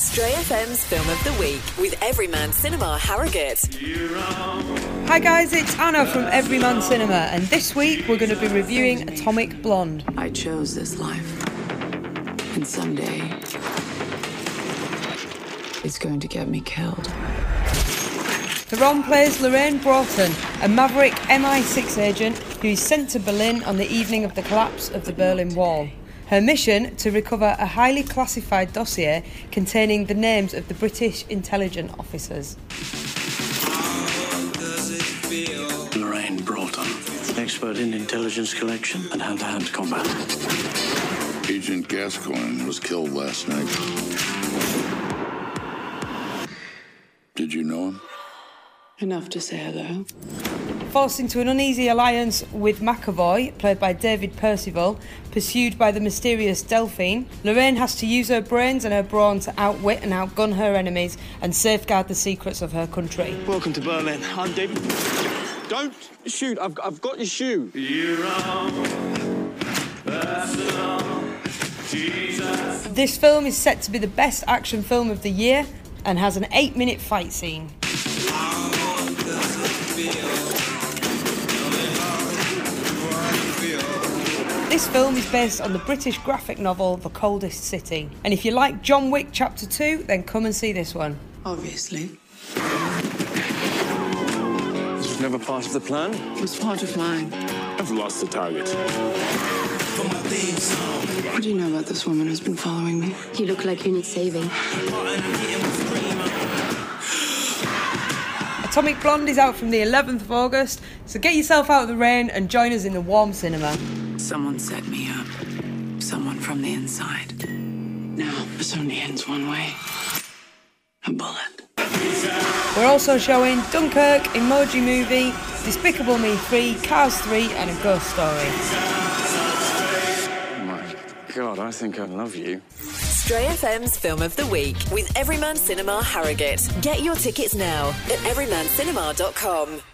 Stray FM's Film of the Week with Everyman Cinema Harrogate. Hi guys, it's Anna from Everyman Cinema, and this week we're going to be reviewing Atomic Blonde. I chose this life, and someday it's going to get me killed. Theron plays Lorraine Broughton, a maverick MI6 agent who is sent to Berlin on the evening of the collapse of the Berlin Wall. Her mission, to recover a highly classified dossier containing the names of the British intelligence officers. Lorraine Broughton, expert in intelligence collection and hand-to-hand combat. Agent Gascoigne was killed last night. Did you know him? Enough to say hello. Forced into an uneasy alliance with McAvoy, played by David Percival, pursued by the mysterious Delphine, Lorraine has to use her brains and her brawn to outwit and outgun her enemies and safeguard the secrets of her country. Welcome to Berlin. I'm David. Don't shoot. I've got your shoe. This film is set to be the best action film of the year and has an 8-minute fight scene. This film is based on the British graphic novel The Coldest City. And if you like John Wick Chapter 2, then come and see this one. Obviously. This was never part of the plan. It was part of mine. I've lost the target. What do you know about this woman who's been following me? You look like you need saving. Atomic Blonde is out from the 11th of August, so get yourself out of the rain and join us in the warm cinema. Someone set me up. Someone from the inside. Now, this only ends one way. A bullet. We're also showing Dunkirk, Emoji Movie, Despicable Me 3, Cars 3 and A Ghost Story. Oh my God, I think I love you. Stray FM's Film of the Week with Everyman Cinema Harrogate. Get your tickets now at everymancinema.com.